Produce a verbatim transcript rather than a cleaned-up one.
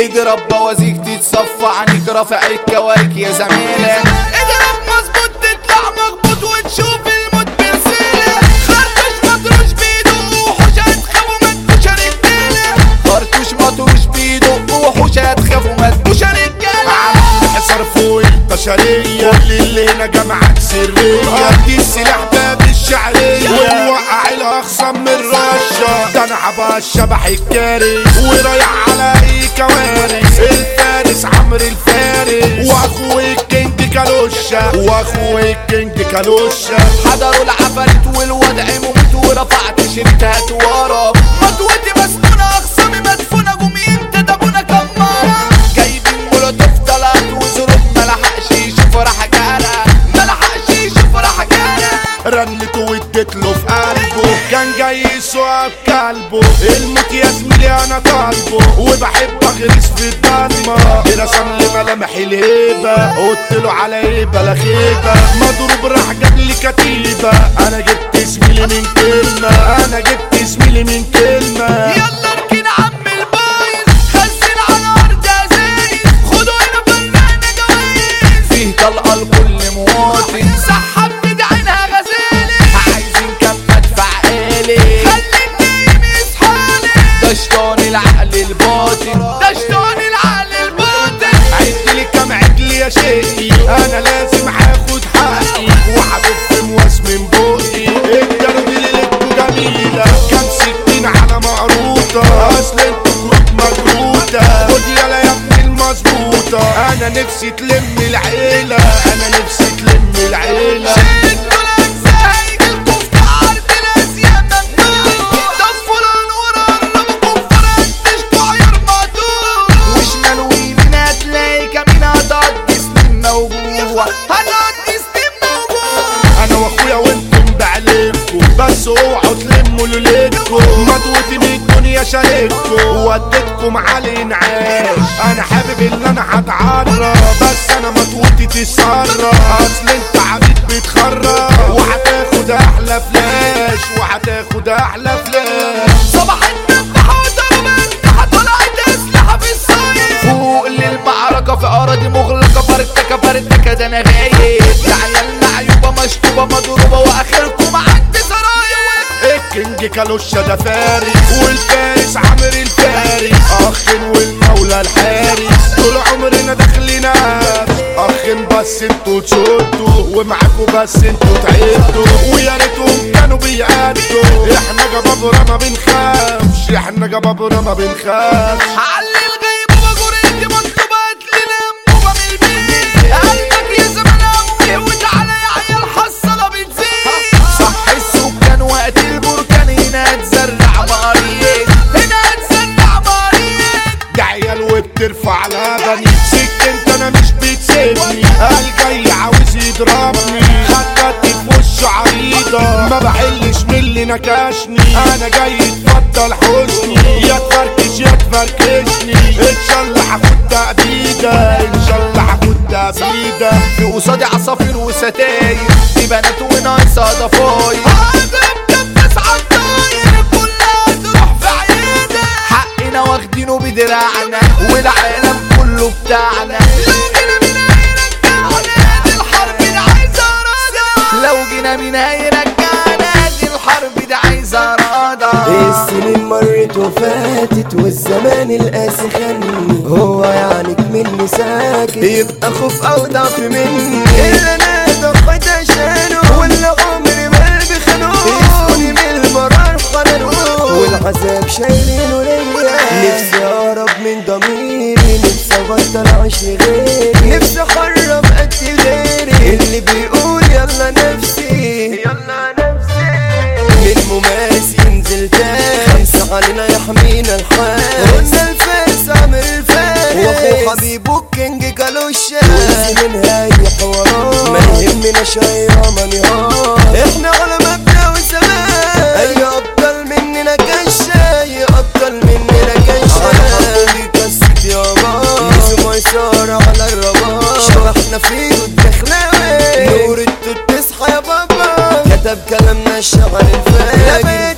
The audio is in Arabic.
اضرب بوازيك تتصفى عنيك رافع الكوارك يا زميلة. اضرب مظبوط تطلع مخبوط وتشوف الموت برسالة. خرطوش مطروش بيده وحوش هتخافوا ما تبوش رجالة. خرطوش مطروش بيده وحوش هتخافوا ما تبوش رجالة. عامل حصار فوق البشرية كل اللي هنا جامعات سرية. ادي السلاح باب الشعرية ووقع الاخصام من رشة. ده انا عبا الشبح الكارث ورايح على اي كوارث. الفارس عمرو الفارس واخوي الكينج كالوشة واخوي الكينج كالوشة. حضروا العفاريت والوضع مموت ورفعت شريتها ورا. مضوتي مسنونة اخصامي مدفونة قومي انت دابونا كمارة. جايبين مولوتوف طلعت وزروب ملحقش يشوف راح جارة. ملحقش يشوف راح جارة. رنت واديت له في قلبه كان جاي يسوق كلبه. الموت يا زميلي انا طالبه وبحب اغرس في الضلمه. رسم لي ملامح الهيبه قلت له على هيبه لا خيبه. مضروب راح جاب لي كتيبه. انا جبت زميلي من كلمه انا جبت زميلي من كلمه. يلا اركن عم البايظ خزن على ارض ازايز. خدوا هنا فنانة جوايز. فيه طلقه لكل مواطن سحب بدعينها غزالي. عايزين كم مدفع آلي خلي النايم يصحالي. ده شيطان العقل الباطن ده شيطان العقل الباطن. عدلي كام عدل يا شقي انا لازم هاخد حقي. وهدف مواس من بقي الدرب ليلتكو جميله. كام ستين على مقروطه اصل انتو كروت مجروطه. خد يالا يا ابني المظبوطه. انا نفسي تلم العيله انا نفسي تلم العيله. شدوا الاجزاء هيجيلكوا في عرض الازياء ممنوع. دفوا الانوار قربكوا فرقتشكوا عيار مقطوع. وشمال ويمين هتلاقي كمين هتقضي سنين موجوع. هتقضي سنين موجوع. انا واخويا وانتم بعلمكم بس اوعوا تلموا ليلتكم. مضوتي من الدنيا شارككم ووديتكم على الانعاش. انا حابب ان انا هتعرى بس انا مضوتي تسرى. اصل انت عبيد بتخرى وهتاخد احلى فلاش وهتاخد احلى فلاش. صباح النبح وضربت طلعت اسلحه في الصيف. فوق للمعركه في اراضي مغلقه فرتكه فرتكه ده انا غايب. العيال معيوبه مشطوبه مضروبه واخركم عند سرايا. الكينج كالوشة ده فارس والفارس عمرو الفارس. اخن والمولى الحارس طول عمرنا داخلين اخن بس انتوا تشدوا ومعاكوا بس انتوا تعدوا. ويا ريتهم كانوا بيأدوا. احنا جبابرة ما بنخافش احنا جبابرة ما بنخافش. علي الغيبوبه جريتي مطلوبه هتلنا انبوبه من البيت. قلبك يا زمان اموي وتعالى يا عيال حصله بتزيد. صح السكان وقت البركان هنا هتزرع مريض هنا هتزرع مريض. ده عيال وبترفع لبني سكنت انا مش بتسيبني. قال جاي عاوز يضربني خدتي في وشه عريضة. ما بحلش من اللي نكشني انا جاي اتفضل حسني. يا تفركش يا تفركشني ان شاء الله هاخد تأبيدة ان شاء الله هاخد تأبيدة. في قصادي عصافير وستاير في بنات وناقصة ضفاير. هضرب كبس عالطاير كلها تروح في عيادة. حقنا واخدينه بدراعنا والعالم كله بتاعنا. لو جينا مين هيرجعنا دي الحرب دي عايزة إرادة. السنين مرت وفاتت والزمان القاسي خاني. هو يعنيك مني ساكت يبقى خوف او ضعف مني. اللي انا ضحيت عشانه واللي عمري ما قلبي خانوه. يسقوني من المرار قرروه والعذاب شايلينه ليا. نفسي اهرب من ضميري نفسي ابطل اعيش لغيري. نفسي احرم قد غيري اللي بيقول يلا نفسي يلا نفسي. من مماسي ينزل تاني خمسة علينا يحمينا الحال. قلنا الفارس عمرو الفارس واخو حبيبه الكينج كالوشة. ونسي منها اي حوارات ما يهمناش اي رمانيات. احنا على مبدأ وثبات. اي ابطال مننا كشة اي ابطال مننا كشة. على حبيبي كست يابا نسي ميسار على الرباط. شبحنا فيه الدخلاوي نور التوت تصحى يا بابا. كتب كلامنا الشعر الفاجر.